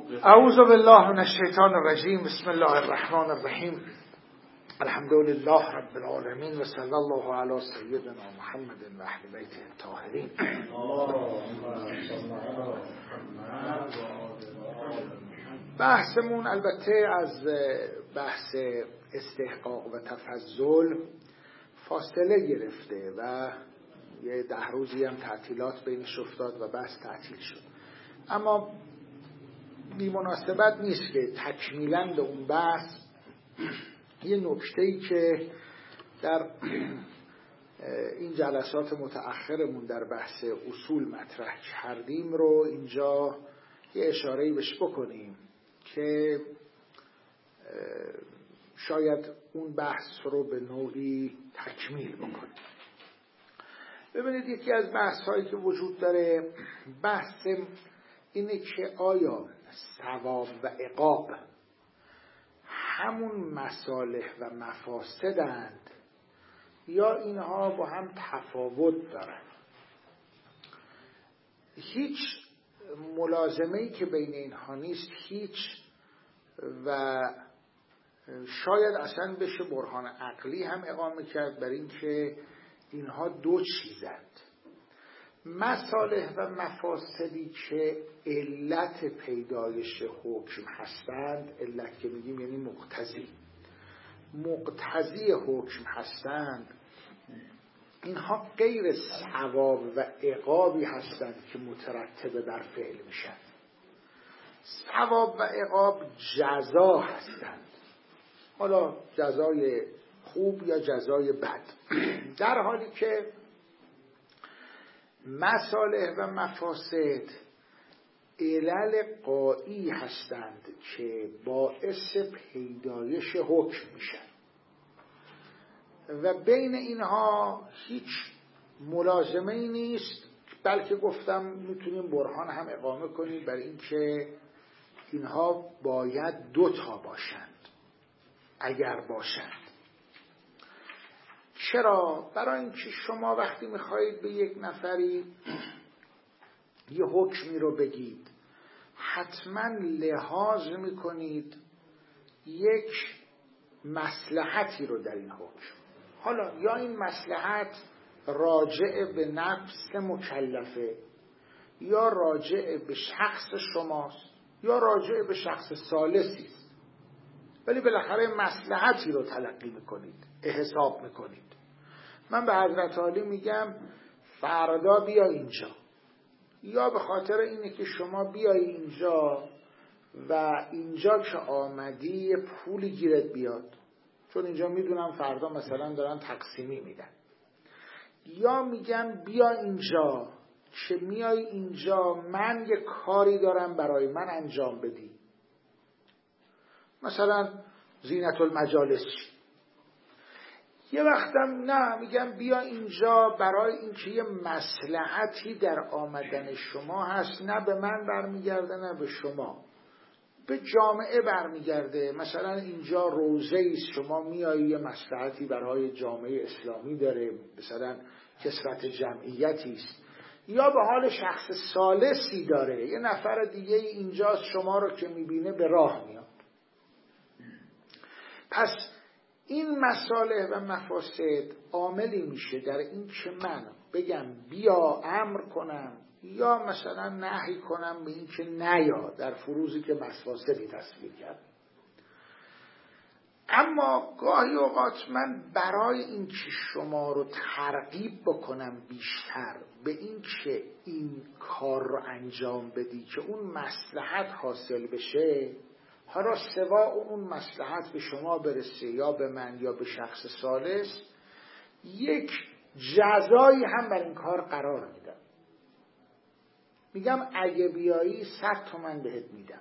اعوذ بالله من الشیطان الرجیم. بسم الله الرحمن الرحیم. الحمد لله رب العالمین و صلی الله علی سیدنا محمد و اهل بیته الطاهرین. بحثمون البته از بحث استحقاق و تفضل فاصله گرفته و یه 10 روزی هم تعطیلات بینش افتاد و بحث تعطیل شد، اما بی مناسبت نیست که تکمیلاً به اون بحث یه نکته‌ای که در این جلسات متأخرمون در بحث اصول مطرح کردیم رو اینجا یه اشاره‌ای بهش بکنیم که شاید اون بحث رو به نوعی تکمیل بکنیم. ببینید، یکی از بحث‌هایی که وجود داره بحث اینه که آیا ثواب و عقاب همون مصالح و مفاسدند یا اینها با هم تفاوت دارن. هیچ ملازمه‌ای که بین اینها نیست، هیچ، و شاید اصلا بشه برهان عقلی هم اقامه کرد بر این که اینها دو چیزند. مصالح و مفاسدی که علت پیدایش حکم هستند، علت که میگیم یعنی مقتضی حکم هستند، اینها غیر ثواب و عقابی هستند که مترتب بر فعل میشن. ثواب و عقاب جزا هستند، حالا جزای خوب یا جزای بد، در حالی که مصالح و مفاسد علل قایی هستند که باعث پیدایش حکم میشن و بین اینها هیچ ملازمه‌ای نیست، بلکه گفتم میتونیم برهان هم اقامه کنیم بر این که اینها باید دوتا باشند اگر باشند. چرا؟ برای اینکه شما وقتی میخواهید به یک نفری یه حکمی رو بگید، حتما لحاظ میکنید یک مصلحتی رو در این حکم. حالا یا این مصلحت راجع به نفس مکلفه، یا راجع به شخص شماست، یا راجع به شخص ثالثی است، ولی بالاخره مصلحتی رو تلقی میکنید، احساب میکنید. من به حضرت عالی میگم فردا بیا اینجا، یا به خاطر اینه که شما بیای اینجا و اینجا که آمدی پولی گیرت بیاد، چون اینجا میدونم فردا مثلا دارن تقسیمی میدن، یا میگم بیا اینجا که میای اینجا من یه کاری دارم برای من انجام بدی، مثلا زینت المجالس. یه وقتم نه، میگم بیا اینجا برای اینکه یه مصلحتی در آمدن شما هست، نه به من برمیگرده نه به شما، به جامعه برمیگرده. مثلا اینجا روضه‌ای است، شما میایی یه مصلحتی برای جامعه اسلامی داره، مثلا کثرت جمعیتی است، یا به حال شخص ثالثی داره، یه نفر دیگه اینجاست شما رو که میبینه به راه میاد. پس این مصالح و مفاسد عاملی میشه در این که من بگم بیا امر کنم یا مثلا نهی کنم به این که نیا، در فروزی که مفاسدی تصویر کرد. اما گاهی اوقات من برای این که شما رو ترغیب بکنم بیشتر به این که این کار رو انجام بدی که اون مصلحت حاصل بشه، حالا سوا اون مصلحت به شما برسه یا به من یا به شخص ثالث، یک جزایی هم بر این کار قرار میدم. میگم اگه بیایی 100 تومن بهت میدم،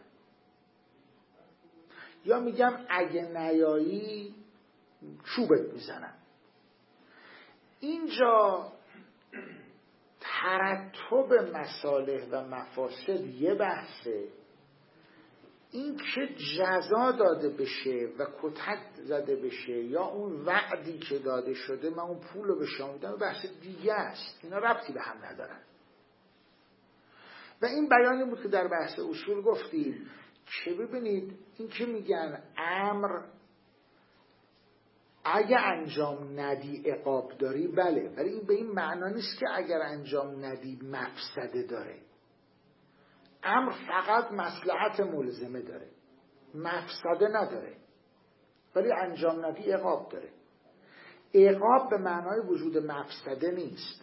یا میگم اگه نیایی چوبت میزنم. اینجا ترتب مصالح و مفاسد یه بحثه، این که جزا داده بشه و کتک زده بشه یا اون وعدی که داده شده من اون پول رو به شما میدم بحث دیگه است. اینا ربطی به هم ندارن. و این بیانی بود که در بحث اصول گفتیم که ببینید این که میگن امر اگه انجام ندی عقاب داری، بله، ولی این به این معنا نیست که اگر انجام ندی مفسده داره. امر فقط مصلحت ملزمه داره، مفسده نداره، ولی انجام ندی عقاب داره. عقاب به معنای وجود مفسده نیست.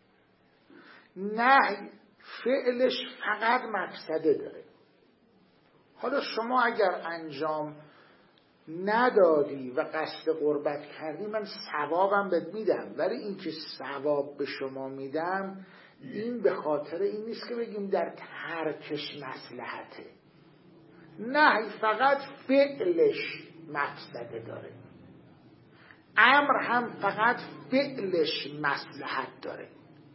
نهی فعلش فقط مفسده داره. حالا شما اگر انجام ندادی و قصد قربت کردی، من ثوابم بهت میدم، ولی این که ثواب به شما میدم این به خاطر این نیست که بگیم در ترکش مصلحته. نه، فقط فعلش مفسده داره. امر هم فقط فعلش مصلحت داره.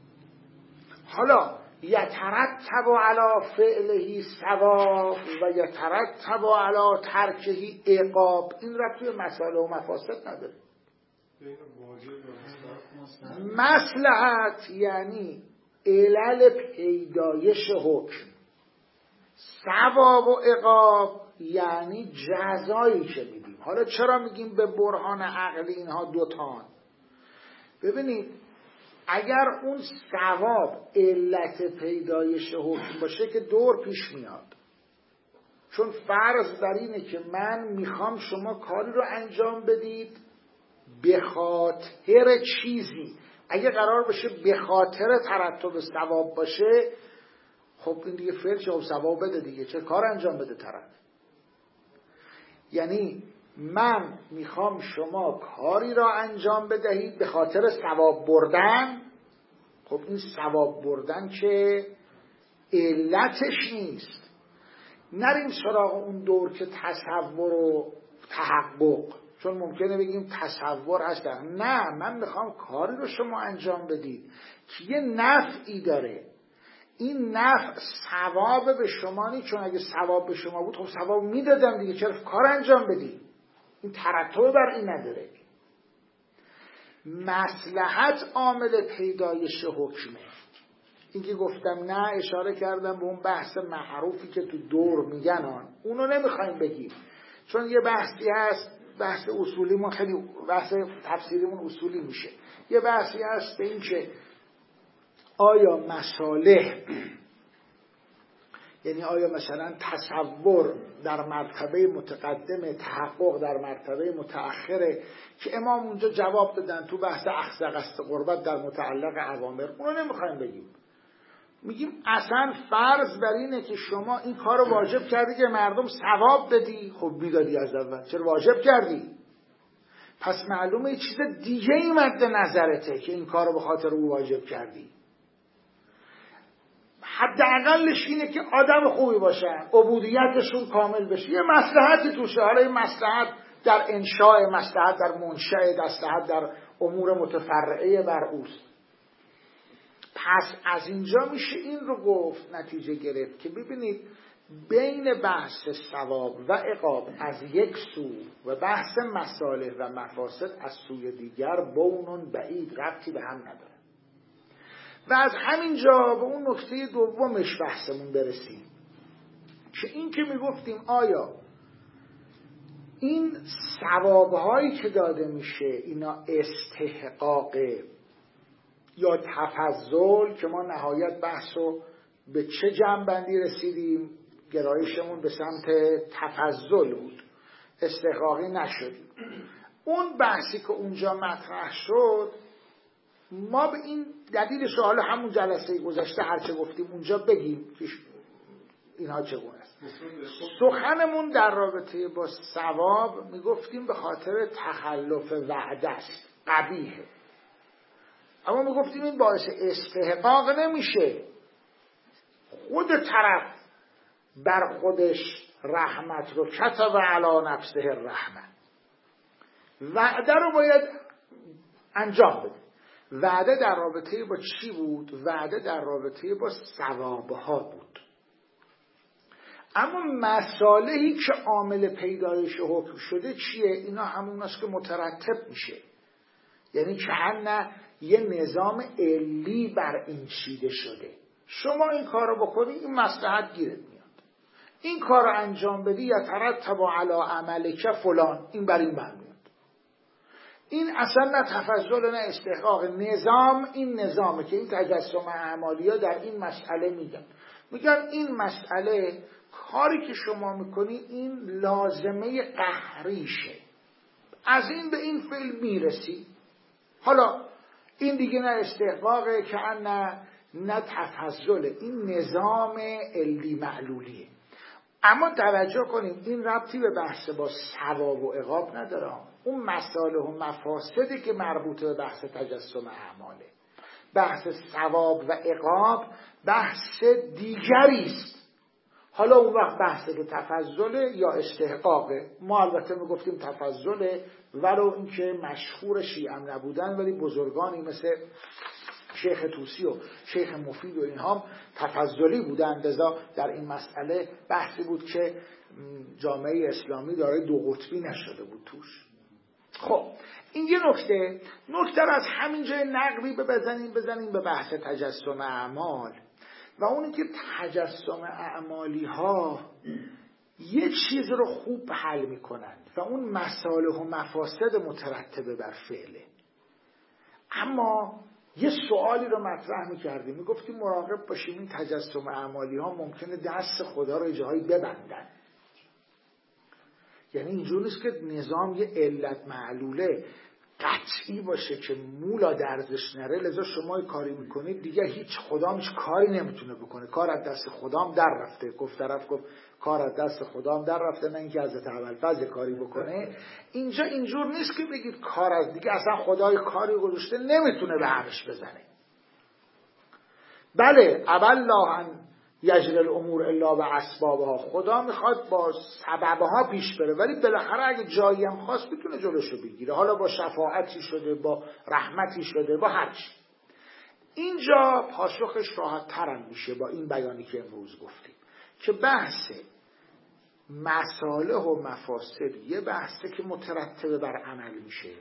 حالا یترتب علی فعله ثواب و یترتب علی ترکه عقاب، این ربطی به مسائل و مفاسد نداره. مصلحت یعنی علل پیدایش حکم، ثواب و عقاب یعنی جزایی که میدیم. حالا چرا میگیم به برهان عقلی اینها دوتان؟ ببینید اگر اون ثواب علت پیدایش حکم باشه که دور پیش میاد، چون فرض بر اینه که من میخوام شما کاری رو انجام بدید به خاطر چیزی. اگه قرار باشه به خاطر ترتب ثواب باشه، خب این دیگه فعل چه ثواب بده دیگه، چه کار انجام بده طرف. یعنی من میخوام شما کاری را انجام بدهید به خاطر ثواب بردن، خب این ثواب بردن که علتش نیست. نریم سراغ اون دور که تصور و تحقق، چون ممکنه بگیم تصور هست. نه، من میخوام کاری رو شما انجام بدید که یه نفعی داره. این نفع ثواب به شما نیست، چون اگه ثواب به شما بود خب ثواب میدادم دیگه، چرا کار انجام بدید؟ این ترتب بر این نداره. مصلحت عامل پیدایش حکمه. این که گفتم نه، اشاره کردم به اون بحث معروفی که تو دور میگن، اونو نمیخوایم بگیم، چون یه بحثی هست، بحث اصولیمون خیلی بحث تفسیریمون اصولی میشه. یه بحثی هست به این که آیا مصالح، یعنی آیا مثلا تصور در مرتبه متقدم، تحقق در مرتبه متأخره، که امام اونجا جواب دادن تو بحث اخذ قصد قربت در متعلق اوامر. اونو نمیخوایم بگیم، میگیم اصلا فرض بر اینه که شما این کار رو واجب کردی که مردم ثواب بدی، خب میدادی از اول، چرا واجب کردی؟ پس معلومه یه چیز دیگه ای مد نظرته که این کار رو به خاطر او واجب کردی. حداقلش اینه که آدم خوبی باشن، عبودیتشون کامل بشه، یه مصلحتی توشه. حالا این مصلحت در انشاء، مصلحت در منشأ، مصلحت در امور متفرعه بر اوست. پس از اینجا میشه این رو گفت، نتیجه گرفت که ببینید بین بحث ثواب و عقاب از یک سو و بحث مصالح و مفاسد از سوی دیگر بونون بعید، ربطی به هم نداره. و از همین جا به اون نکته دومش بحثمون برسیم که این که میگفتیم آیا این ثوابهایی که داده میشه اینا استحقاق یا تفضل، که ما نهایت بحثو به چه جنبندی رسیدیم؟ گرایشمون به سمت تفضل بود، استحقاقی نشدیم. اون بحثی که اونجا مطرح شد، ما به این دلیلش رو حالا همون جلسه گذشته هرچه گفتیم اونجا بگیم که اینها چگونه است. سخنمون در رابطه با ثواب میگفتیم به خاطر تخلف وعده است، قبیحه. اما میگفتیم این باعث استحقاق نمیشه. خود طرف بر خودش رحمت رو کتب علی نفسه الرحمه، وعده رو باید انجام بده. وعده در رابطه با چی بود؟ وعده در رابطه با ثوابها بود. اما مصالحی که عامل پیدایش حکم شده چیه؟ اینا همون است که مترتب میشه. یعنی که نه یه نظام علی بر این چیده شده، شما این کار رو بکنی این مصلحت گیرت میاد. این کار رو انجام بدی یترتب علی عملک فلان، این بر این برمیاد. این اصلا نه تفضل نه استحقاق. نظام این نظامه که این تجسم اعمالی ها در این مسئله میگن این مسئله کاری که شما میکنی این لازمه قهریشه، از این به این فعل میرسی. حالا این دیگه نه استحقاقه که نه تفضله، این نظام علمی معلولیه. اما توجه کنیم این ربطی به بحث با ثواب و عقاب نداره. اون مصالح و مفاسدی که مربوط به بحث تجسم اعماله. بحث ثواب و عقاب بحث دیگری است. حالا اون وقت بحث که تفضله یا استحقاقه. ما البته میگفتیم تفضله، ولو اینکه مشهور شیعم نبودن، ولی بزرگانی مثل شیخ طوسی و شیخ مفید و اینها تفضلی بودند. لذا در این مسئله بحثی بود که جامعه اسلامی دارای دو قطبی نشده بود توش. خب این یه نکته از همین جای نقبی بزنیم به بحث تجسم اعمال، و اونی که تجسم اعمالی ها یه چیز رو خوب حل میکنند و اون مصالح و مفاسد مترتبه بر فعله. اما یه سوالی رو مطرح میکردیم، میگفتیم مراقب باشیم این تجسم اعمالی ها ممکنه دست خدا رو جایی ببندن. یعنی اینجور نیست که نظام یه علت معلوله قطعی باشه که مولا درزش نره، لذا شما کاری میکنید دیگه هیچ خدام هیچ کاری نمیتونه بکنه، کار از دست خدام در رفته. گفت کار از دست خدام در رفته، نه اینکه حضرت ابوالفضل کاری بکنه. اینجا اینجور نیست که بگید کار از دیگه اصلا خدای کاری گذاشته نمیتونه به همش بزنه. بله ابالله ان یجری الامور الا باسبابها، خدا میخواد با سببها پیش بره، ولی بالاخره اگه جایی هم خواست میتونه جلوشو بگیره، حالا با شفاعتی شده، با رحمتی شده، با هر چی. اینجا پاسخش راحت ترم میشه با این بیانی که امروز گفتیم که بحث مصالح و مفاسد یه بحثه که مترتبه بر عمل میشه.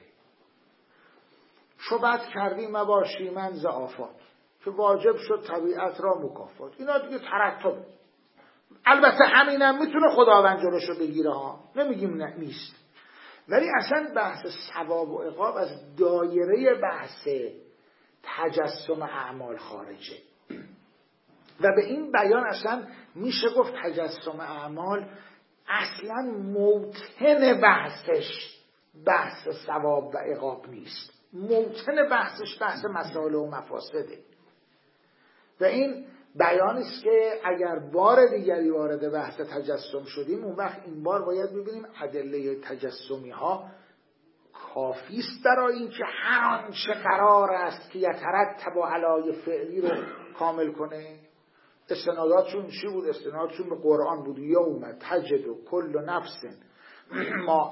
شبهت کردی مباشی من ضعافات، که واجب شد طبیعت را مکافات. اینا دیگه ترتبه. البته همینم میتونه خداوند جلوشو بگیره ها، نمیگیم نیست، ولی اصلا بحث ثواب و عقاب از دایره بحث تجسم اعمال خارجه. و به این بیان اصلا میشه گفت تجسم اعمال اصلا موطن بحثش بحث ثواب و عقاب نیست، موطن بحثش بحث مصالح و مفاسده. و این بیانی است که اگر بار دیگری وارد بحث تجسم شدیم، اون وقت این بار باید ببینیم ادله تجسمی ها کافی است برای اینکه هر آنچه قرار است که یترتب علی فعلی رو کامل کنه. استناداتشون چی بود؟ استنادشون به قرآن بود. یوم تجد کل نفس ما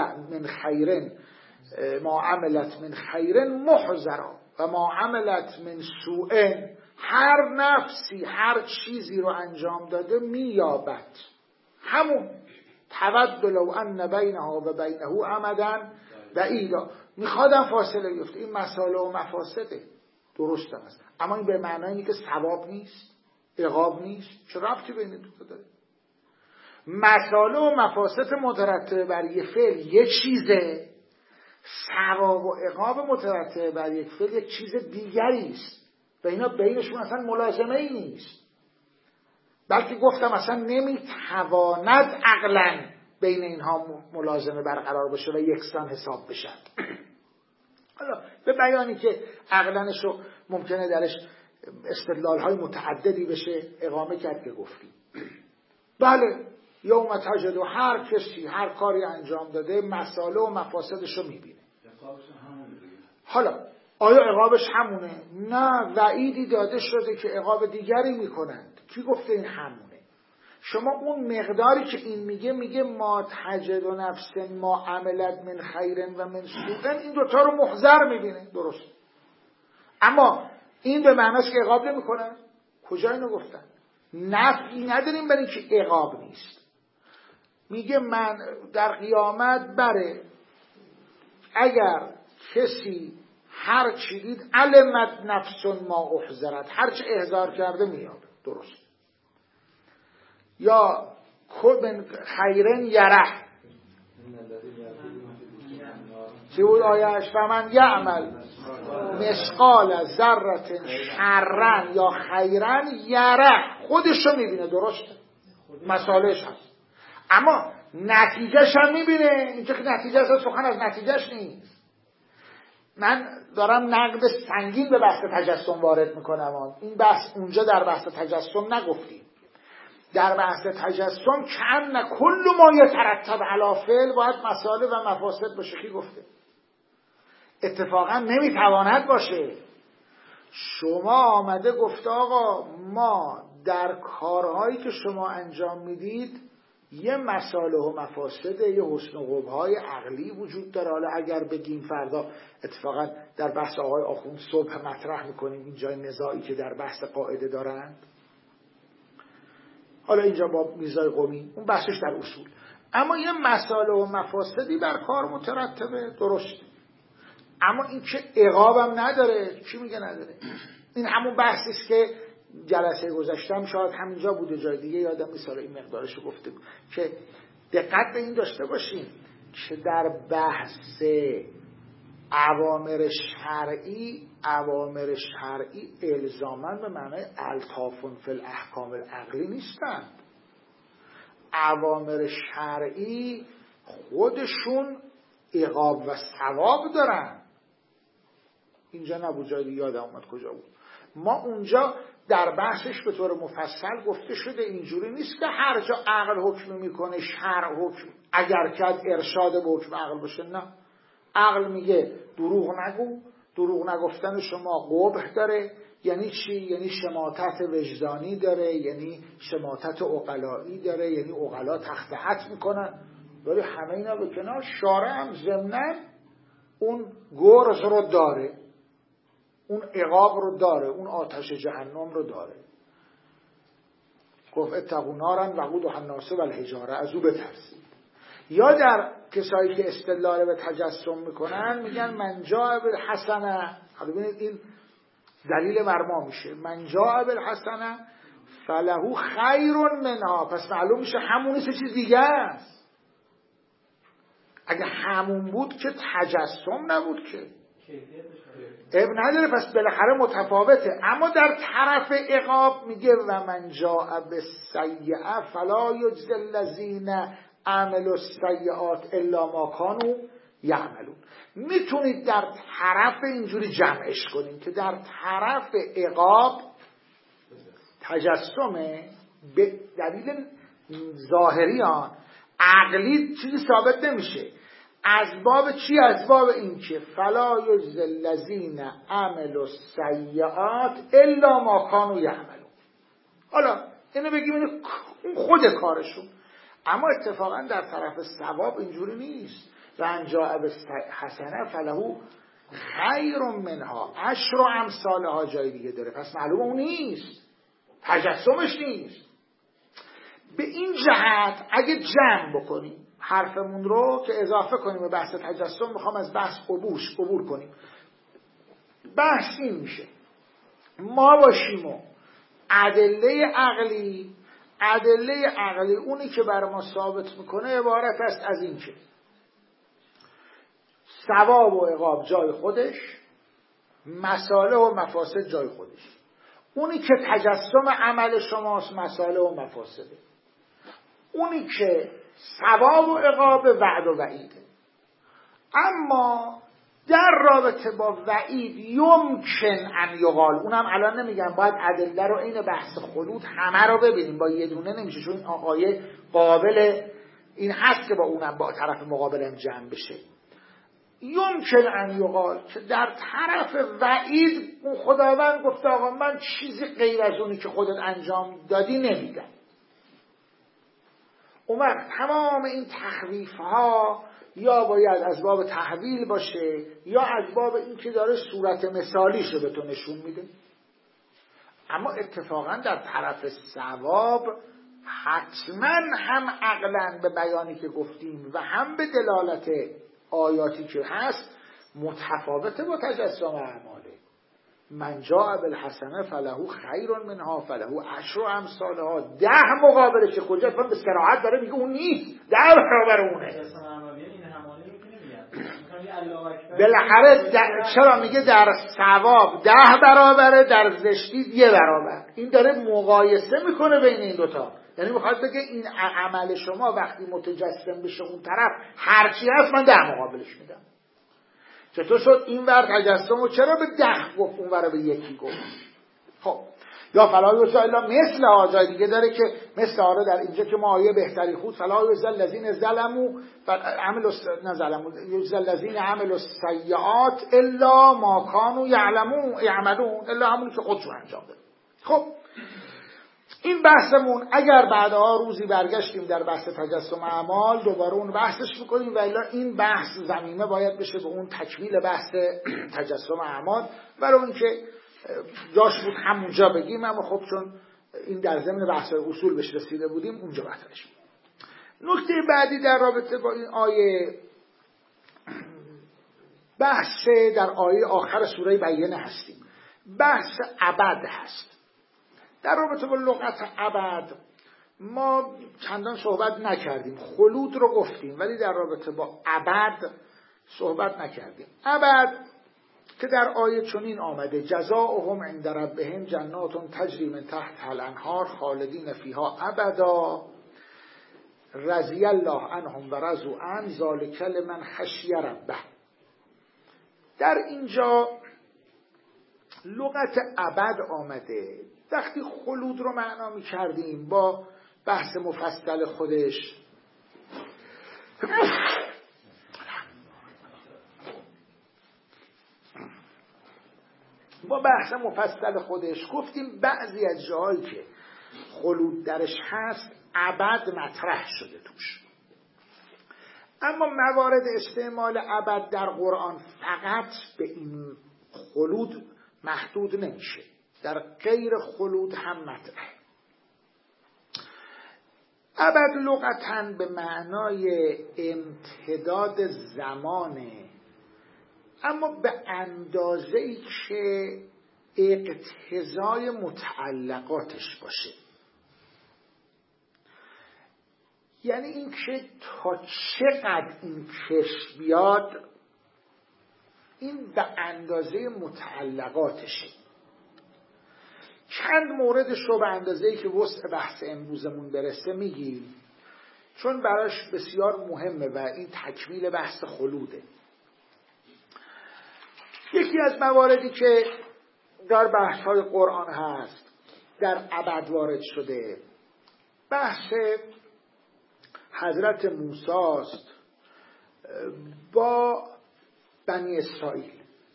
عملت من خیر محضرا و ما عملت من سوء. هر نفسی هر چیزی رو انجام داده مییابد همون تود لو ان بینها و بینه امدا بعیدا. میخوادم فاصله بیفته. این مصالح و مفاسده درست است، اما این به معنی که ثواب نیست، عقاب نیست. چه ربطی بین دو داره؟ مصالح و مفاسد مترتب بر یک فعل یک چیزه، ثواب و عقاب مترتب بر یک فعل یک چیز دیگری است و اینا بینشون اصلا ملازمه ای نیست، بلکه گفتم اصلا نمیتواند عقلا بین اینها ملازمه برقرار بشه و یکسان حساب بشن. حالا به بیانی که عقلنشو ممکنه درش استدلال های متعددی بشه اقامه کرد که گفتیم. بله یوم تجد، هر کسی هر کاری انجام داده مصالح و مفاسدشو میبینه. حالا آیا عقابش همونه؟ نه، وعیدی داده شده که عقاب دیگری میکنند. کی گفته این همونه؟ شما اون مقداری که این میگه ما تجد و نفس ما عملت من خیرن و من سوءن، این دوتا رو محضر میبینه، درست. اما این به معناست که عقاب نمیکنن؟ کجا اینو گفتن؟ نفعی نداریم برای که عقاب نیست. میگه من در قیامت بره اگر کسی هر چی دید علمت نفس ما احضرت، هر چی احضار کرده میاد، درست. یا خیرن یره چی بود آیش؟ فمن یعمل مثقال ذره شرا یا خیرا یره، خودشو میبینه، درسته مسالش هست، اما نتیجهش هم میبینه. اینجا که نتیجه هست، سخن از نتیجهش نیست. من دارم نقد سنگین به بحث تجسم وارد میکنم. این بحث اونجا در بحث تجسم نگفتیم. در بحث تجسم کأن کل ما یترتب علی فعل باید مسائل و مفاسد باشه. کی گفته؟ اتفاقا نمیتواند باشه. شما آمده گفته آقا ما در کارهایی که شما انجام میدید یه مصالح و مفاسد، یه حسن و قبح‌های عقلی وجود داره. حالا اگر بگیم فردا اتفاقا در بحث آقای آخوند صبح مطرح میکنیم این جای نزاعی که در بحث قاعده دارند، حالا اینجا با میزای قومی اون بحثش در اصول، اما یه مصالح و مفاسدی بر کار مترتبه، درست. اما این که عقابم نداره. چی میگه نداره؟ این همون بحثی است که جلسه گذاشتم، شاید همینجا بوده جای دیگه یادم نیست، حالا این مقدارشو گفته بود که دقت به این داشته باشیم که در بحث اوامر شرعی الزاماً به معنای الطافن فی الاحکام العقلی نیستند. اوامر شرعی خودشون عقاب و ثواب دارن. اینجا نبود، جای دیگه یادم اومد کجا بود. ما اونجا در بحثش به طور مفصل گفته شده اینجوری نیست که هر جا عقل حکم میکنه شرع حکم، اگر کرد ارشاد به حکم عقل باشه. نه، عقل میگه دروغ نگو، دروغ نگفتن شما قبح داره. یعنی چی؟ یعنی شماتت وجدانی داره، یعنی شماتت عقلایی داره، یعنی عقلا تخت حد میکنن. ولی همه اینا به کنار، شارع هم ضمناً اون گرز رو داره، اون عقاب رو داره، اون آتش جهنم رو داره. گفت اتقوا نارا وقودها الناس والحجاره، از او بترسید. یا در کسایی که استدلال به تجسم میکنن میگن من جاء بالحسنه، ببینید این دلیل مرما میشه، من جاء بالحسنه فله خیر منها، پس معلوم میشه همون چیز دیگه است. اگه همون بود که تجسم نبود که اب نداره، پس بالاخره متفاوته. اما در طرف عقاب میگه و من جاء بالسیئه فلا یجزی الذین عملوا السیئات الا ما کانوا یعملون. میتونید در طرف اینجوری جمعش کنیم که در طرف عقاب تجسمه به دلیل ظاهریان عقلی چیزی ثابت نمیشه. از باب چی؟ از باب این که فلا یجزی الذین عملوا السیئات الا ما کانوا یعملون. حالا اینو بگیم این خود کارشون، اما اتفاقا در طرف ثواب اینجوری نیست. و ان جاء بالحسنه فله خیر منها عشر امثالها، جای دیگه داره، پس معلومه اون نیست، تجسمش نیست. به این جهت اگه جمع بکنیم حرفمون رو که اضافه کنیم به بحث تجسم، میخوام از بحث عبور کنیم. بحث این میشه ما باشیم و ادله عقلی اونی که بر ما ثابت میکنه عبارت است از این که ثواب و عقاب جای خودش، مصالح و مفاسد جای خودش. اونی که تجسم عمل شماست مصالح و مفاسده، اونی که ثواب و عقاب وعد و وعیده. اما در رابطه با وعید یمکن ان یقال، اونم الان نمیگم باید ادله رو این بحث خلود همه رو ببینیم، با یه دونه نمیشه، چون این آقای قابل این هست که با اونم با طرف مقابلم جمع بشه. یمکن ان یقال که در طرف وعید اون خداوند گفته آقا من چیزی غیر از اونی که خودت انجام دادی نمیدم. اون وقت تمام این تخویف ها یا باید از باب تحویل باشه یا از باب این که داره صورت مثالیشو به تو نشون میده. اما اتفاقا در طرف ثواب حتما هم عقلا به بیانی که گفتیم و هم به دلالت آیاتی که هست متفاوته با تجسم اعماله. من جاء بالحسنه فله خیر منها فله عشر امثالها. 10 مقابلش کجا؟ فهم به صراحت داره میگه اون نیست، 10 برابر اونه. بالاخره چرا میگه در ثواب 10 برابره، در زشتی 1 برابر. این داره مقایسه میکنه بین این دوتا. یعنی میخواد بگه این عمل شما وقتی متجسم بشه اون طرف هرچی هست من 10 مقابلش میدم. چطور شد این ور تجسم و چرا به 10 گفت اون ور به 1 گفت؟ خب یا فلا یوزا الا مثل آجای دیگه داره که مثل آره در اینجا که ما آیه بهتری خود فلا یوزا الذین ظلموا عملوا نظلموا یوزا الذین عملوا السیئات الا ما كانوا یعملون الا همون که خودشون انجام دادن. خب این بحثمون اگر بعدها روزی برگشتیم در بحث تجسم اعمال دوباره اون بحثش میکنیم و الا این بحث زمینه باید بشه به اون تکمیل بحث تجسم اعمال، برای اون که جاش بود همونجا بگیم، اما خب چون این در ضمن بحث اصول بهش رسیده بودیم اونجا بحثش. نکته بعدی در رابطه با این آیه بحث در آیه آخر سوره بینه هستیم، بحث ابد هست. در رابطه با لغت ابد ما چندان صحبت نکردیم، خلود رو گفتیم ولی در رابطه با ابد صحبت نکردیم. ابد که در آیه چنین آمده جزاؤهم عند ربهم جنات تجری من تحتها الانهار خالدین فیها ابدا رضی الله عنهم و رضوا عنه ذلک لمن خشی ربه. در اینجا لغت ابد آمده. وقتی خلود رو معنا می کردیم با بحث مفصل خودش گفتیم بعضی از جاهایی که خلود درش هست ابد مطرح شده توش، اما موارد استعمال ابد در قرآن فقط به این خلود محدود نمیشه، در غیر خلود هم مطرح. ابد لغتاً به معنای امتداد زمانه، اما به اندازه‌ای که اقتضای متعلقاتش باشه. یعنی این که تا چقدر این کش بیاد این به اندازه متعلقاتشه. چند موردش رو به اندازه‌ای که وسع بحث امروزمون برسه میگیم، چون براش بسیار مهمه و این تکمیل بحث خلوده. یکی از مواردی که در بحث‌های قرآن هست در ابد وارد شده بحث حضرت موسی است با بنی اسرائیل.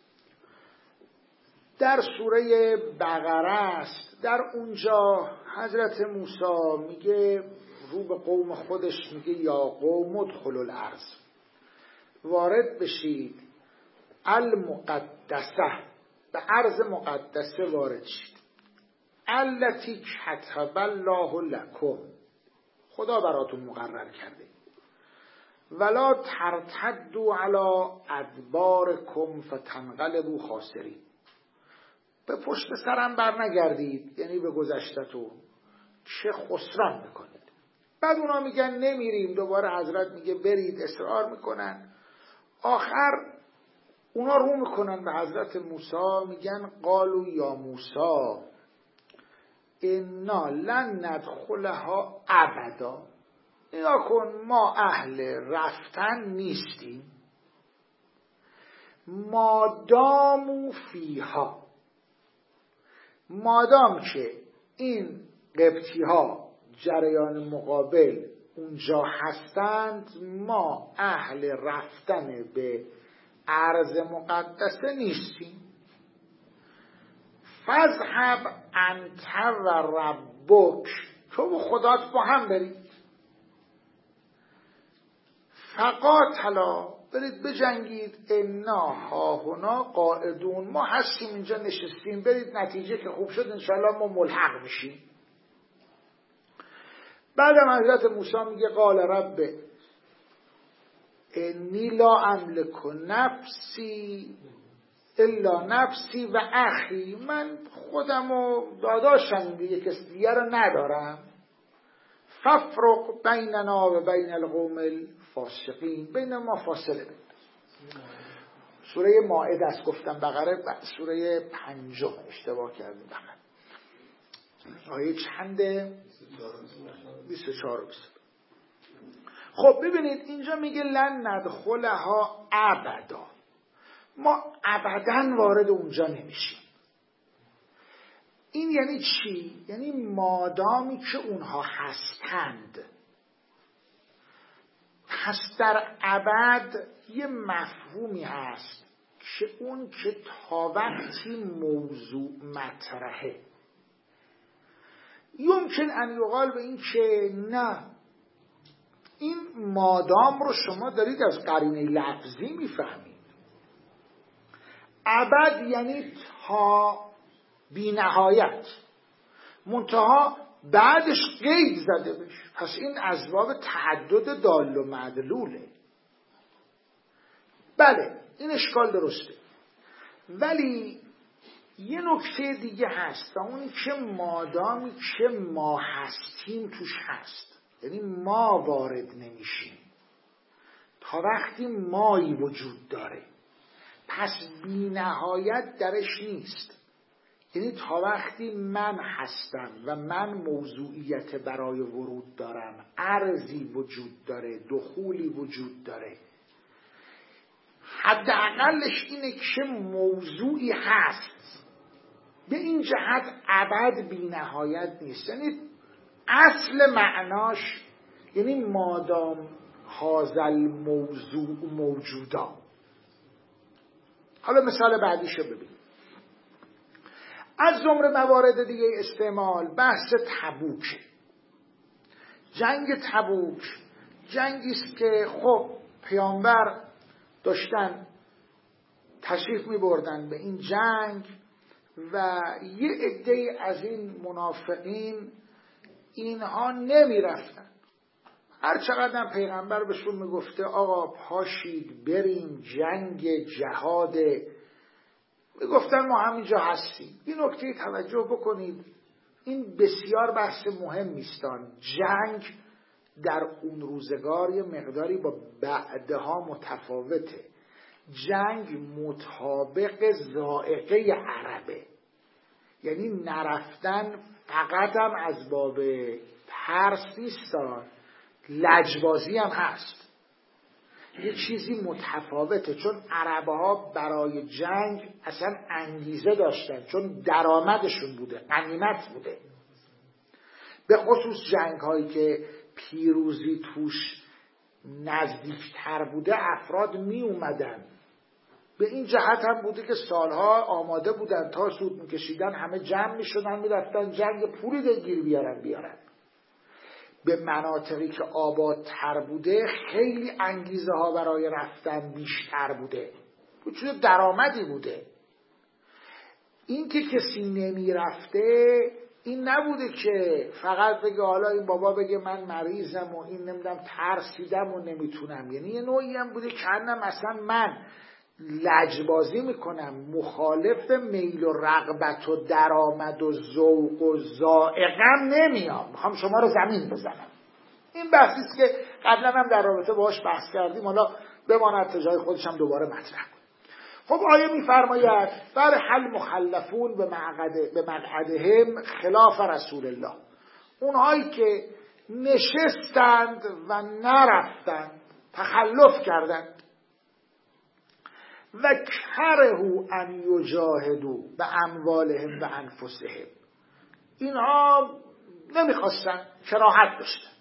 در سوره بقره است، در اونجا حضرت موسی میگه رو به قوم خودش میگه یا قوم ادخلوا الارض، وارد بشید المقدسه، به ارض مقدسه وارد شید، التی کتب الله لکم، خدا براتون مقرر کرده، ولا ترتدوا علی ادبارکم فتنقلبوا خاسرین، به پشت سرم بر نگردید، یعنی به گذشته‌تون، چه خسران میکنید. بعد اونا میگن نمیریم، دوباره حضرت میگه برید، اصرار میکنن، آخر اونا رو میکنن به حضرت موسی میگن قالوا یا موسی انا لن ندخلها ابدا، نگاه کن ما اهل رفتن نیستیم مادامو فیها، مادام که این قبطی ها جریان مقابل اونجا هستند ما اهل رفتن به ارض مقدسه نیستیم. فاذهب انت و ربک، تو و خدات با هم برید، فقاتلا، برید بجنگید، انا هاهنا قاعدون، ما هستیم اینجا نشستیم، برید، نتیجه که خوب شد انشاءالله ما ملحق میشیم. بعدم حضرت موسی میگه قال رب انی لا املک نفسی الا نفسی و اخی، من خودم و داداشم دیگه کسی دیگه رو ندارم. ففرق بیننا و بین القوم الفاسقین، بین ما فاصله بین. سوره مائده است، گفتم بقره سوره 5 اشتباه کردیم. بقره آیه چنده؟ 24. خب ببینید اینجا میگه لن ندخلها ابدا، ما ابدا وارد اونجا نمیشیم. این یعنی چی؟ یعنی مادامی که اونها هستند. پس در ابد یه مفهومی هست که اون که تا وقتی موضوع مطرحه، یمکن ان یقال به این که نه، این مادام رو شما دارید از قرینه لفظی میفهمید. ابد یعنی تا بی نهایت، منتها بعدش قید زده بشه. پس این از باب تعدد دال و معدلوله. بله این اشکال درسته، ولی یه نکته دیگه هست و اونی که مادامی که ما هستیم توش هست، یعنی ما وارد نمیشیم تا وقتی مایی وجود داره، پس بی نهایت درش نیست. یعنی تا وقتی من هستم و من موضوعیت برای ورود دارم، عرضی وجود داره، دخولی وجود داره، حداقلش اینه که موضوعی هست. به این جهت ابد بی نهایت نیست. یعنی اصل معناش یعنی مادام هازل موضوع موجودا. حالا مثال بعدیشو ببین. از زمره موارد دیگه استعمال بحث تبوک. جنگ تبوک جنگی است که خب پیامبر داشتن تشریف می بردن به این جنگ و یه عده از این منافقین اینها نمی رفتن. هر چقدر پیغمبر بهشون می گفته آقا پاشید بریم جنگ جهاد، می گفتن ما همینجا هستیم. این نکته توجه بکنید، این بسیار بحث مهمی است. جنگ در اون روزگار یه مقداری با بعدها متفاوته. جنگ مطابق ذائقه عربه، یعنی نرفتن فقط هم از باب ترس نیستان، لجبازی هم هست. یه چیزی متفاوته، چون عربها برای جنگ اصلا انگیزه داشتن، چون درآمدشون بوده، غنیمت بوده. به خصوص جنگ هایی که پیروزی توش نزدیکتر بوده افراد می اومدن. به این جهت هم بوده که سالها آماده بودن، تا سود میکشیدن همه جمع میشدن میرفتن جنگ، پولی دلگیر بیارن. به مناطقی که آبادتر بوده خیلی انگیزه ها برای رفتن بیشتر بوده، چون درآمدی بوده. این که کسی نمیرفته این نبوده که فقط بگه حالا این بابا بگه من مریضم و این نمیدونم ترسیدم و نمیتونم، یعنی یه نوعی هم بوده که اصلا من لجبازی میکنم، مخالف میل و رغبت و درآمد و ذوق و ذائقه‌ام نمیام، میخوام شما رو زمین بزنم. این بحثی است که قبلا هم در رابطه باهاش بحث کردیم، حالا بماند تا جای خودش هم دوباره مطرح کنیم. خب آیه میفرماید در حل مخلفون به مقعدهم خلاف رسول الله، اونهایی که نشستند و نرفتند، تخلف کردند، و کرهو ان یجاهدوا باموالهم و انفسهم، اینها نمیخواستن، کراهت داشتن،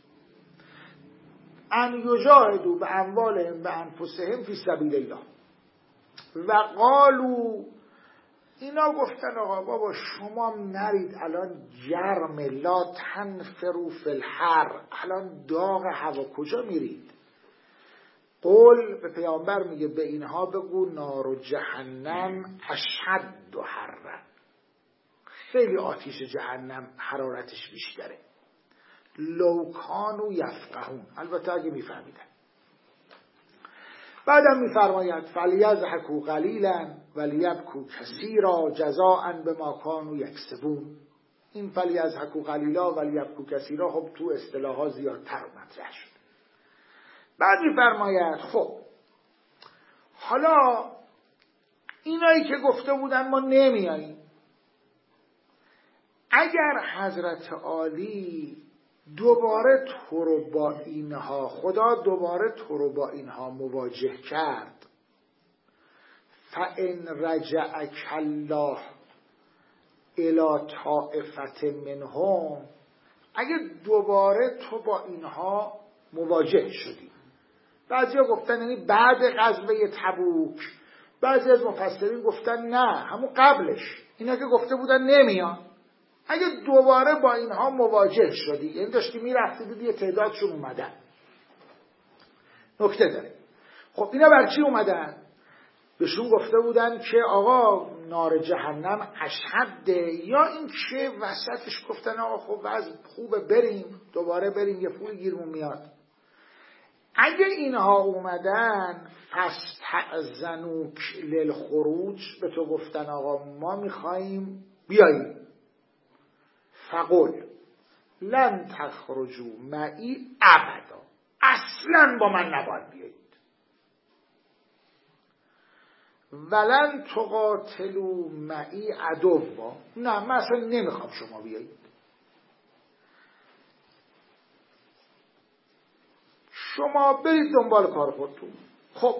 ان یجاهدوا باموالهم و انفسهم فی سبیل الله، و قالوا، اینا گفتن آقا بابا شما نرید، الان گرم، لا تنفروا فی الحر، الان داغ هوا، کجا میرید؟ قول به پیامبر میگه به اینها بگو نار جهنم اشد حرا، خیلی آتیش جهنم حرارتش بیشتره. لو کانوا یفقهون، البته اگه میفهمیدن. بعدم میفرماید فلیضحکوا قلیلا ولیبکوا کثیرا جزاء بما کانوا یکسبون. این فلیضحکوا قلیلا ولیبکوا کثیرا خب تو اصطلاحات زیادتر مطرح شد. بعد میفرماید خب حالا اینایی که گفته بودن ما نمیاییم، اگر حضرت عالی دوباره تو رو با اینها، خدا دوباره تو رو با اینها مواجه کرد، فَإِنْ رَجَعَكَ اللَّهُ إِلَى طَائِفَةٍ مِّنْهُمْ، اگه دوباره تو با اینها مواجه شدی. بعضیا گفتن یعنی بعد غزوه تبوک، بعضی از مفسرین گفتن نه همون قبلش، اینا که گفته بودن نمیان، اگه دوباره با اینها مواجه شدی، یعنی داشتی میرفتی دیدی یه تعدادشون اومدن. نکته داره. خب اینا بر چی اومدن؟ بهشون گفته بودن که آقا نار جهنم اشهده، یا این که وسطش گفتن آقا خب وضع خوبه بریم، دوباره بریم یه پول گیرمون میاد. اگه اینها اومدن فاستأذنوک للخروج، به تو گفتن آقا ما میخواییم بیاییم، فقل لن تخرجوا معی ابدا، اصلا با من نباید بیایید، ولن تقاتلوا معی عدوا، نه من اصلا نمیخوام شما بیایید، شما برید دنبال کار خودتون. خب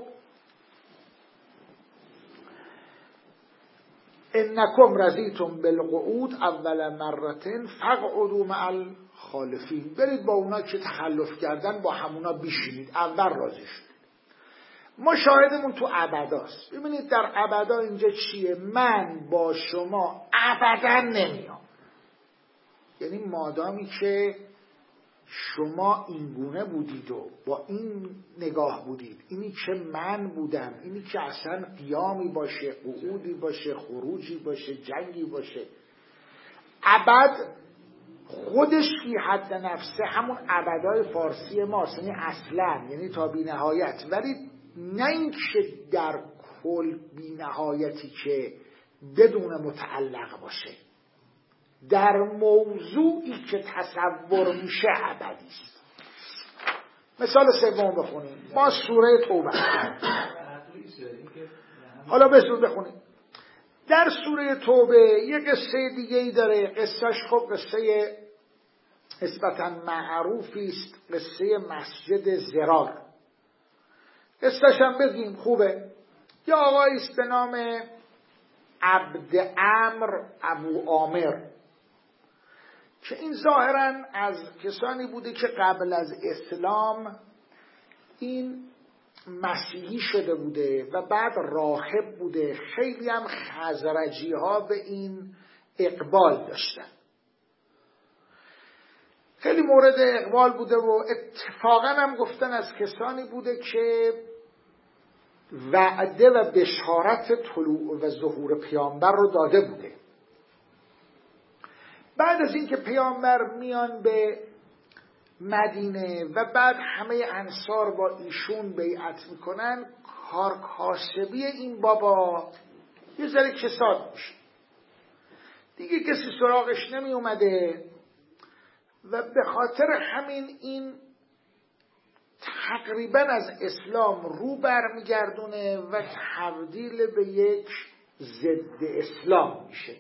انکم رضیتم بالقعود اول مرتين فاقعدوا مع الخالفین، برید با اونا که تخلف کردن با همونا بشینید، اول راضی شد. ما شاهدمون تو ابداست. ببینید در ابدا اینجا چیه؟ من با شما ابدا نمیام، یعنی مادامی که شما اینگونه بودید و با این نگاه بودید، اینی که من بودم، اینی که اصلا قیامی باشه، قعودی باشه، خروجی باشه، جنگی باشه، ابد خودش فی حد نفسه همون ابدای فارسی ماست، یعنی اصلا، یعنی تا بی نهایت، ولی نه این که در کل بی نهایتی که بدون متعلق باشه، در موضوعی که تصور میشه ابدی است. مثال سوم بخونیم، ما سوره توبه، حالا بسید بخونیم. در سوره توبه یه قصه دیگه ای داره، قصهش خب قصه نسبتاً معروفی است، قصه مسجد زرار. قصهش هم بگیم خوبه. یه آقایی است به نام عبد عمرو ابو عامر که این ظاهراً از کسانی بوده که قبل از اسلام این مسیحی شده بوده و بعد راهب بوده. خیلی هم خزرجی ها به این اقبال داشتن، خیلی مورد اقبال بوده و اتفاقا هم گفتن از کسانی بوده که وعده و بشارت طلوع و ظهور پیامبر رو داده بوده. بعد از اینکه پیامبر میان به مدینه و بعد همه انصار با ایشون بیعت میکنن، کار کاسبی این بابا یه ذره کساد میشه، دیگه کسی سراغش نمی اومده و به خاطر همین این تقریبا از اسلام رو برمیگردونه و تبدیل به یک ضد اسلام میشه.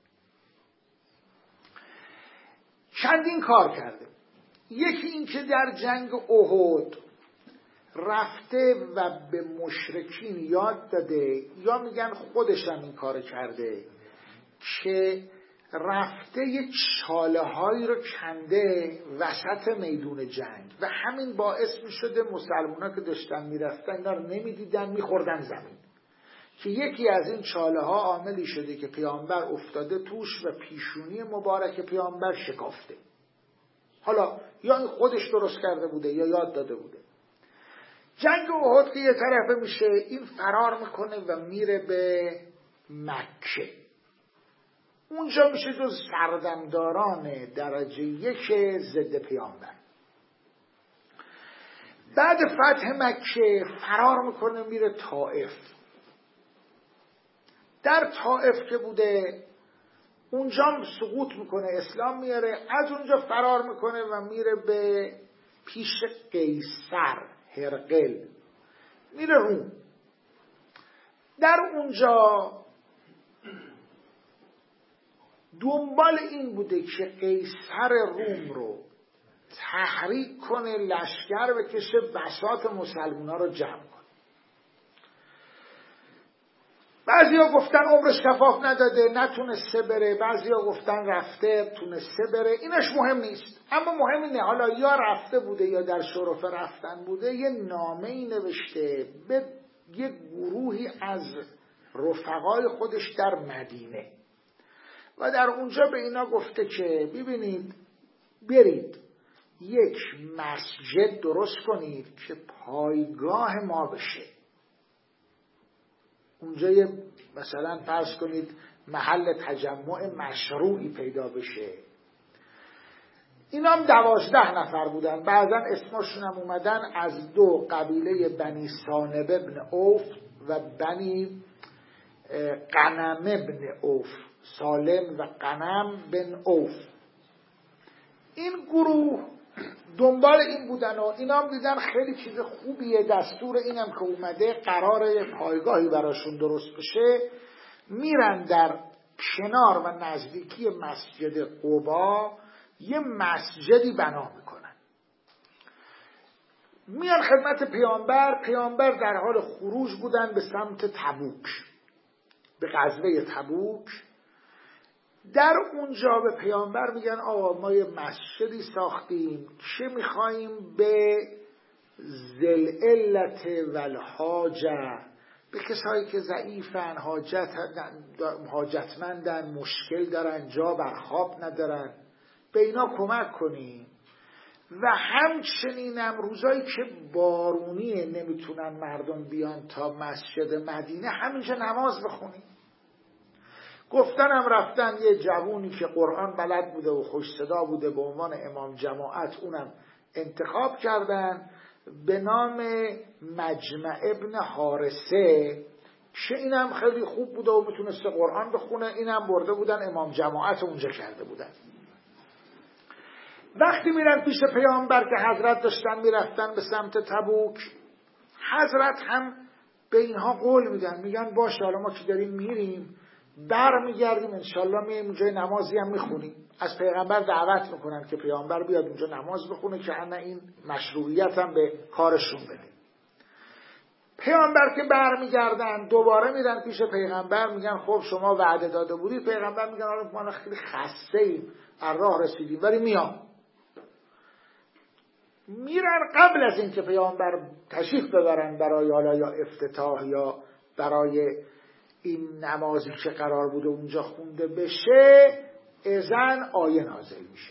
چندین کار کرده. یکی این که در جنگ احد رفته و به مشرکین یاد داده، یا میگن خودش هم این کار کرده، که رفته یه چاله هایی رو کنده وسط میدون جنگ و همین باعث می شده مسلمان ها که داشتن می رفتن اینا رو نمی دیدن، می خوردن زمین، که یکی از این چاله ها عاملی شده که پیامبر افتاده توش و پیشونی مبارک پیامبر شکافته. حالا یا این خودش درست کرده بوده یا یاد داده بوده. جنگ احد که یه طرفه میشه، این فرار میکنه و میره به مکه. اونجا میشه جز سردمداران درجه یک ضد پیامبر. بعد فتح مکه فرار میکنه میره طائف. در طائف که بوده اونجا سقوط میکنه، اسلام میاره، از اونجا فرار میکنه و میره به پیش قیصر هرقل، میره روم. در اونجا دنبال این بوده که قیصر روم رو تحریک کنه، لشکر بکشه، بساط مسلمان ها رو جمع کنه. بعضیا گفتن عمرش کفاف نداده نتونسته بره، بعضیا گفتن رفته تونسته بره، اینش مهم نیست. اما مهم اینه حالا یا رفته بوده یا در شرفه رفتن بوده، یه نامه‌ای نوشته به یه گروهی از رفقای خودش در مدینه و در اونجا به اینا گفته که ببینید برید یک مسجد درست کنید که پایگاه ما بشه. اونجا یه مثلا فرض کنید محل تجمع مشروعی پیدا بشه. اینا هم 12 نفر بودن، بعضا اسمشون هم اومدن از 2 قبیله بنی سانب ابن اوف و بنی غنم ابن اوف، سالم و غنم بن اوف. این گروه دنبال این بودن و اینا هم دیدن خیلی چیز خوبیه، دستور اینم که اومده قراره پایگاهی براشون درست بشه، میرن در کنار و نزدیکی مسجد قبا یه مسجدی بنا میکنن. میان خدمت پیامبر در حال خروج بودن به سمت تبوک، به غزوه تبوک. در اونجا به پیامبر میگن آقا ما یه مسجدی ساختیم که میخواییم به ذلعلت والحاجه، به کسایی که ضعیفن، حاجتمندن، مشکل دارن، جا بر خواب ندارن، به اینا کمک کنیم. و همچنینم روزایی که بارونیه نمیتونن مردم بیان تا مسجد مدینه، همینجا نماز بخونیم. گفتنم رفتن یه جوونی که قرآن بلد بوده و خوش صدا بوده به عنوان امام جماعت، اونم انتخاب کردن به نام مجمع ابن حارثه که اینم خیلی خوب بوده و میتونسته قرآن بخونه، اینم برده بودن امام جماعت اونجا کرده بودن. وقتی میرن پیش پیامبر که حضرت داشتن میرفتن به سمت تبوک، حضرت هم به اینها قول میدن، میگن باشه حالا ما که داریم میریم برمیگردیم انشالله میایم اونجا نمازی هم میخونیم. از پیغمبر دعوت میکنن که پیامبر بیاد اونجا نماز بخونه که انا این مشروعیت هم به کارشون بده. پیامبر که برمیگردن دوباره میرن پیش پیغمبر، میگن خب شما وعده داده بودید. پیغمبر میگن حالا ما خیلی خسته ایم، از راه رسیدیم ولی میام. میرن قبل از اینکه پیامبر تشریف ببرن برای حالا یا افتتاح یا برای این نمازی که قرار بوده اونجا خونده بشه، اذن آیه نازل میشه.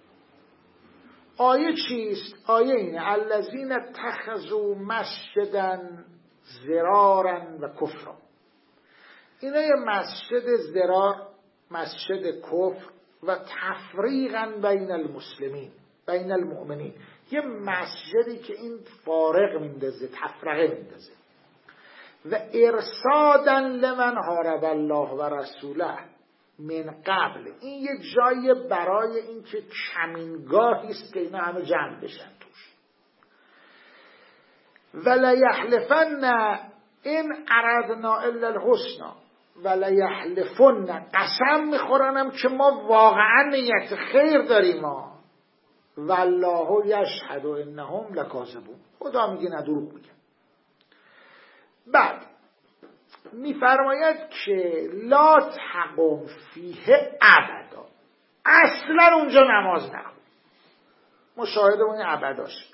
آیه چیست؟ آیه اینه الذین اتخذوا مسجدا ضرارا و کفرا. اینا یه مسجد ضرار، مسجد کفر و تفریقا بین المسلمین، بین المؤمنین، یه مسجدی که این فارق میندازه، تفرقه میندازه. و ارصادا لمن حارب الله و رسوله من قبل، این یه جای برای این که کمینگاهی است که اینا همه جمع بشن توش. ولیحلفن این اردنا الا الحسنى ولیحلفن، قسم میخورنم که ما واقعا نیت خیر داریم ما. والله یشهد انهم لکاذبون، خدا میگه نه دروغ میگن. بعد میفرماید که لا تقم فیه ابدا، اصلا اونجا نماز نخون. مشاهده اون ابداش.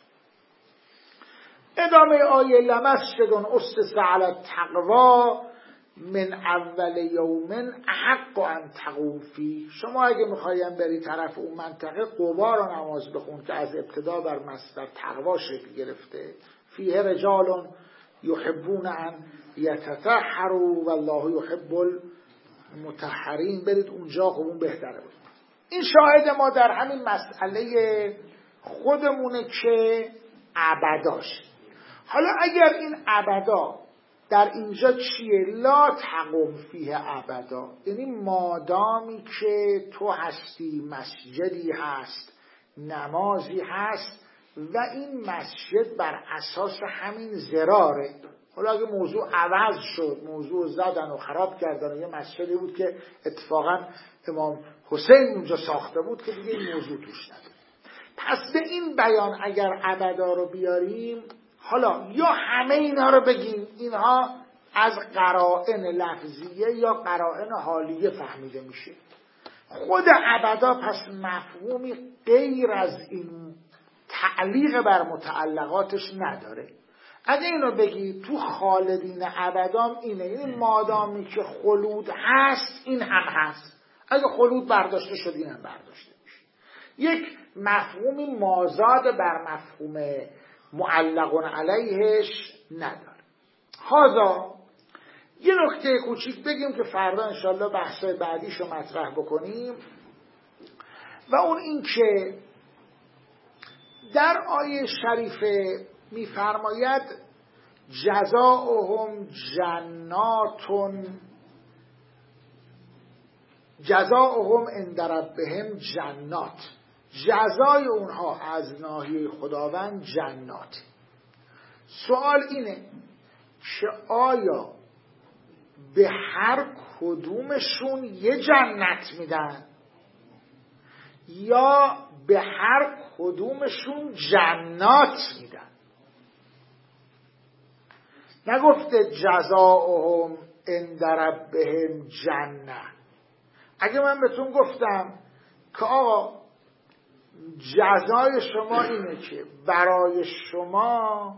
ادامه آیه لمسجد اسس علی التقوا من اول یوم احق ان تقوم فیه. شما اگه میخوایم بری طرف اون منطقه قبا رو نماز بخون که از ابتدا بر مصدر تقوا شکل گرفته. فیه رجال یحبون ان یتطهروا والله یحب المطهرین. برید اونجا، خب اون بهتره بود. این شاهد ما در همین مسئله خودمونه که ابداش. حالا اگر این ابدا در اینجا چیه؟ لا تقم فیه ابدا، یعنی مادامی که تو هستی مسجدی هست، نمازی هست و این مسجد بر اساس همین ضراره. حالا اگه موضوع عوض شد، موضوع زدن و خراب کردن و یه مسجدی بود که اتفاقا امام حسین اونجا ساخته بود که دیگه این موضوع توش نداره. پس به این بیان اگر ابدا رو بیاریم، حالا یا همه اینا رو بگیم اینها از قرائن لفظیه یا قرائن حالیه فهمیده میشه، خود ابدا پس مفهومی غیر از این تعلیق بر متعلقاتش نداره. اگه اینو بگی تو خالدین ابدام اینه، یعنی مادامی که خلود هست این هم هست، اگه خلود برداشته شد این هم برداشته میشه. یک مفهومی مازاد بر مفهوم معلق علیهش نداره. هذا یه نکته کوچیک بگیم که فردا انشالله بحثای بعدیشو مطرح بکنیم و اون این که در آیه شریفه میفرماید جزاؤهم عند ربهم جنات، جزای اونها از ناحیه خداوند جنات. سوال اینه که آیا به هر کدومشون یه جنت میدن یا به هر کدومشون جنات میدن؟ نگفته جزاؤهم عند ربهم جنة. اگه من بهتون گفتم که آقا جزای شما اینه که برای شما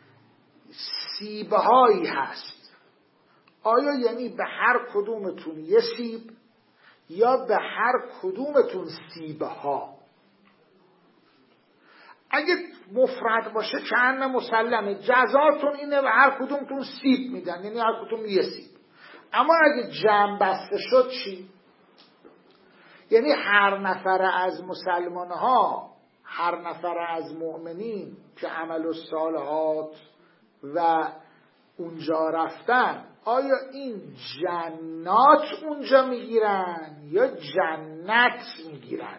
سیبهایی هست، آیا یعنی به هر کدومتون یه سیب یا به هر کدومتون سیبها؟ اگه مفرد باشه کأن مسلمه جزاتون اینه و هر کدومتون سیب میدن، یعنی هر کدوم یه سیب. اما اگه جمع بسته شد چی؟ یعنی هر نفر از مسلمان ها، هر نفر از مؤمنین که عمل الصالحات و اونجا رفتن، آیا این جنات اونجا میگیرن یا جنت میگیرن؟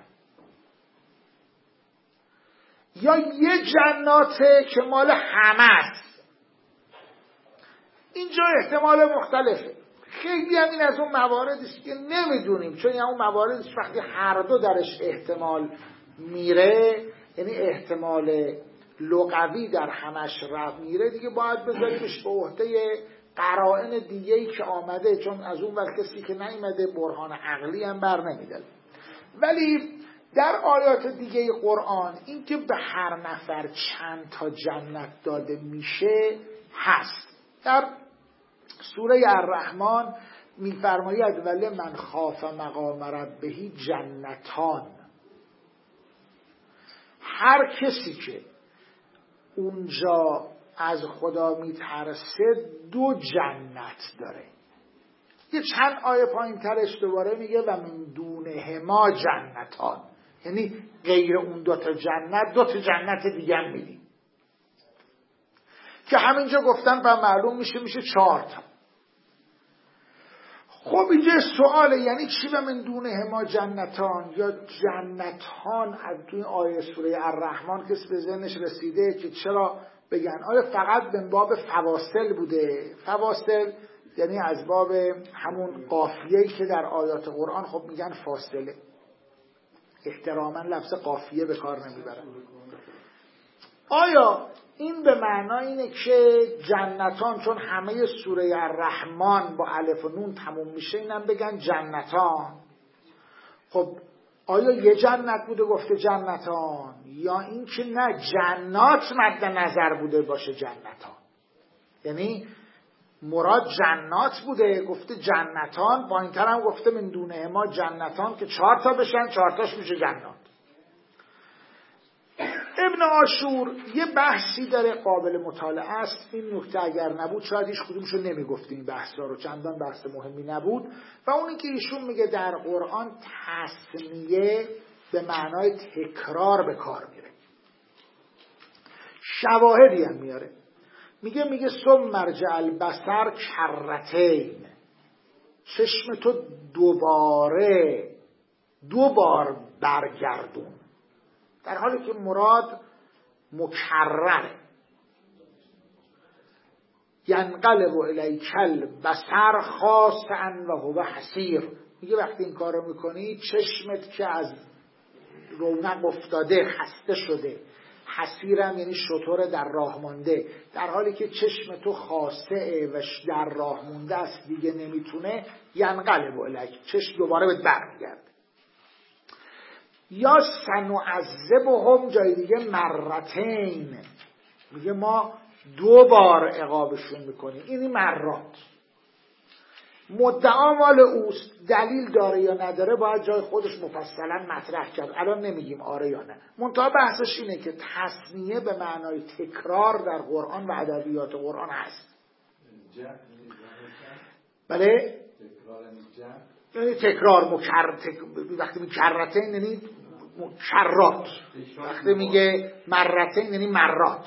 یا یه جناته که مال همه است؟ اینجا احتمال مختلفه. خیلی همین از اون مواردی است که نمیدونیم، چون اون مواردی است وقتی هر دو درش احتمال میره، یعنی احتمال لغوی در همش رد میره، دیگه باید بذاریمش به عهده قرائن دیگه‌ای که آمده، چون از اون وقت کسی که نیامده برهان عقلی هم بر نمیداره. ولی در آیات دیگه قرآن این که به هر نفر چند تا جنت داده میشه هست. در سوره الرحمن میفرماید ولی من خاف مقام ربه جنتان، هر کسی که اونجا از خدا میترسه 2 جنت داره. یه چند آیه پایین ترش دوباره میگه و من دونهما جنتان، یعنی غیر اون 2 تا جنت 2 تا جنت دیگه هم میدیم که همینجا گفتن و معلوم میشه 4 تا. خب اینجا سواله یعنی چی و من دونهما جنتان یا جنتان؟ از توی آیه سوره الرحمن کسی به ذهنش رسیده که چرا بگن آیا فقط به باب فواصل بوده؟ فواصل یعنی از باب همون قافیه‌ای که در آیات قرآن خب میگن فاصله، احتراما لفظ قافیه به کار نمیبرن. آیا این به معنای اینه که جنتان چون همه سوره الرحمن با الف و نون تموم میشه اینم بگن جنتان؟ خب آیا یه جنت بوده گفته جنتان، یا این که نه جنات مد نظر بوده باشه جنتان؟ یعنی مراد جنات بوده گفته جنتان، با این تر هم گفته من دونه ما جنتان که 4 تا بشن 4 تاش میشه جنات. ابن عاشور یه بحثی داره قابل مطالعه است. این نکته اگر نبود شاید هیچ کدومشو نمیگفتیم، این بحثا رو، چندان بحث مهمی نبود. و اونی که ایشون میگه در قرآن تسمیه به معنای تکرار به کار میره، شواهدی هم میاره. میگه ثم مرجع البصر کرتین، چشم تو دو بار برگردون، در حالی که مراد مکرره. ینقلب الیک البصر خاسئا و هو حسیر، میگه وقتی این کارو میکنی چشمت که از رونق افتاده، خسته شده، حسیرم یعنی شتر در راه مانده، در حالی که چشم تو خاسته و در راه مونده است دیگه نمیتونه، ینقلب الیک، چشم دوباره بهت برمیگرده. یا سنعذبهم، جای دیگه مرتین، میگه ما 2 بار عقابشون میکنیم. این مرات مدعا مال اوست، دلیل داره یا نداره باید جای خودش مفصلا مطرح کرد، الان نمیگیم آره یا نه. منتها بحثش اینه که تثنیه به معنای تکرار در قرآن و ادبیات قرآن هست. بله؟ یعنی تکرار وقتی میگه کرتین یعنی مکررات، وقتی میگه مرتین یعنی مرات.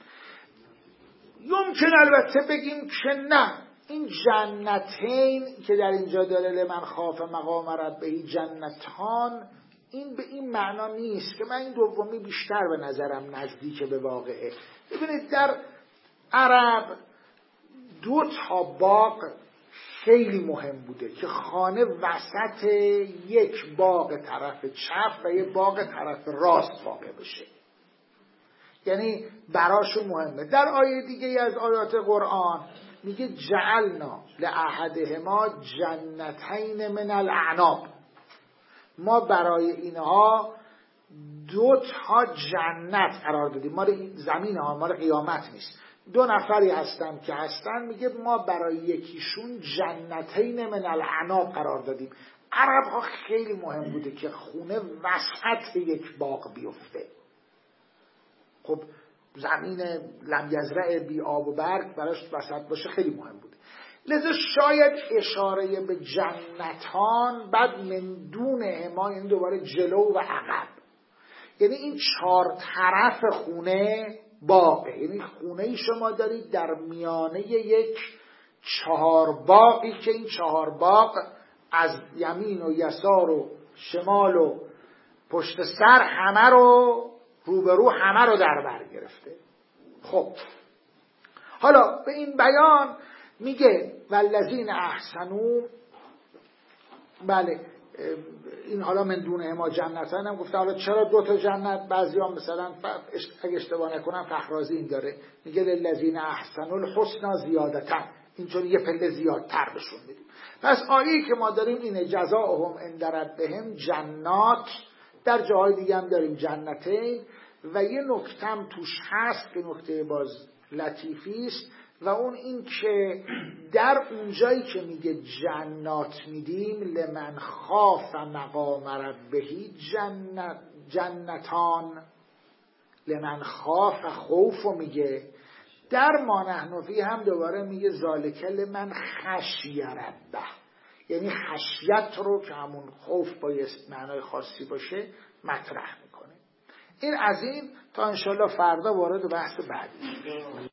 یمکن البته بگیم که نه، این جنتین که در اینجا داره لمن خاف مقام ربه جنتان، این به این معنا نیست که من این دومی بیشتر به نظرم نزدیک به واقعه. ببینید در عرب 2 باغ خیلی مهم بوده که خانه وسط یک باغ طرف چپ و یک باغ طرف راست واقع بشه، یعنی براشون مهمه. در آیه دیگه از آیات قرآن میگه جعلنا لأحدهما جنتین من الاعناب، ما برای اینها 2 جنت قرار دادیم. ما زمین ها، ما قیامت نیست. 2 نفری هستن که هستن، میگه ما برای یکیشون جنتین من الاعناب قرار دادیم. عرب ها خیلی مهم بوده که خونه وسط یک باغ بیفته. خب زمین لم یزرع بی آب و برگ براش وسط باشه خیلی مهم بوده. لذا شاید اشاره به جنتان بعد من دون اما، یعنی دوباره جلو و عقب، یعنی این 4 طرف خونه باغه، یعنی خونه شما دارید در میانه یک 4 باغی که این 4 باغ از یمین و یسار و شمال و پشت سر همه رو روبرو همه رو در بر گرفته. خب حالا به این بیان میگه والذین احسنوا، بله این حالا من دونه ما جنتان هم گفته. حالا چرا 2 جنت؟ بعضی‌ها مثلا اگه اشتباه نکنم فخرازی این داره میگه للذین احسنوا الحسنی زیادتن، این چون یه پله زیادتر بهشون میدیم. پس آیه‌ای که ما داریم اینه جزاؤهم عند ربهم جنات، در جاهای دیگه هم داریم جنتین. و یه نکتم توش هست که نکته باز لطیفی است و اون این که در اونجایی که میگه جنات میدیم لمن خاف مقام ربه جنتان، لمن خاف خوفو میگه. در ما نحن فیه هم دوباره میگه ذالک لمن خشی ربه، یعنی خشیت رو که همون خوف بایست معنای خاصی باشه مطرح میکنه. این از این تا انشالله فردا وارد بحث بعدی.